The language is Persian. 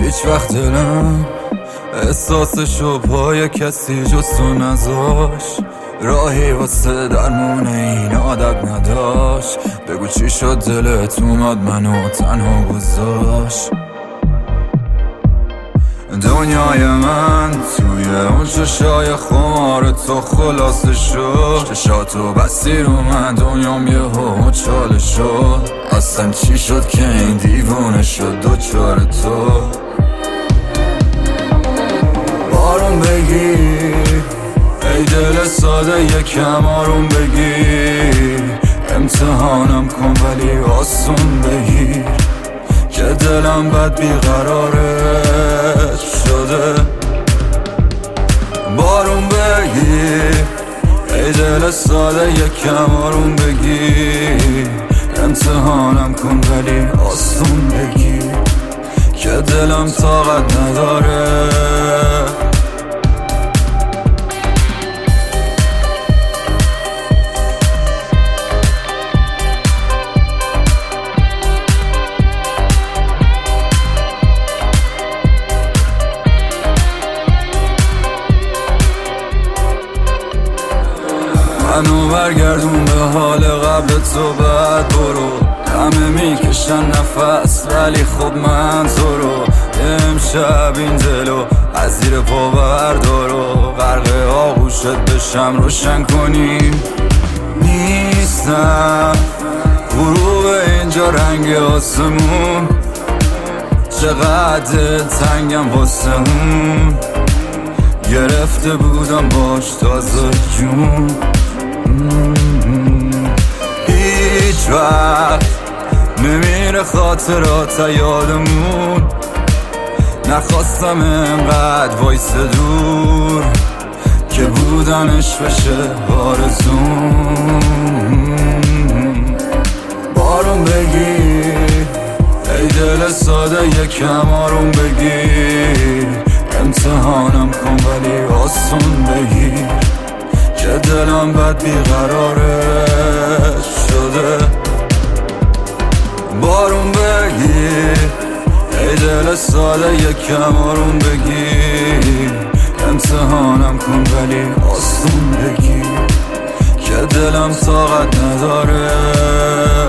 هیچ وقت دلم احساسشو پای کسی جز تو نذاش، راهی واسه درمون این عادت نداشت. بگو چی شد دلت اومد منو تنها گذاشت. دنیای من توی اون چشای خمار تو خلاصه شد، چشاتو بستی رو من دنیام یهو چاله شد. اصلا چی شد که این دیوونه شد دوچار تو؟ بارون بگیر ای دل ساده یکم آروم بگیر، امتحانم کن ولی آسون بگیر که دلم بد بیقرارت شده. بارون بگیر ای دل ساده یکم آروم بگیر، امتحانم کن ولی آسون بگیر که دلم طاقت نداره. منو برگردون به حال قبل تو، بعد برو. همه میکشن نفس ولی خب من تو رو امشب این دلو از زیر پا بردارو، غرق آغوشت بشم روشن کنیم. نیستم غروب اینجا رنگ آسمون، چقدر تنگم واسه اون، گرفته بودم باش تازه جون. هیچ وقت نمیره خاطرات یادمون، نخواستم انقدر وایس دور که بودنش بشه آرزون. بارون بگیر ای دل ساده یکم آروم بگیر، امتحانم کن ولی آسون بگیر که دلم بد بیقرارت شده. بارون بگیر ای دل ساده یکم آروم بگیر، امتحانم کن ولی آسون بگیر که دلم طاقت نداره.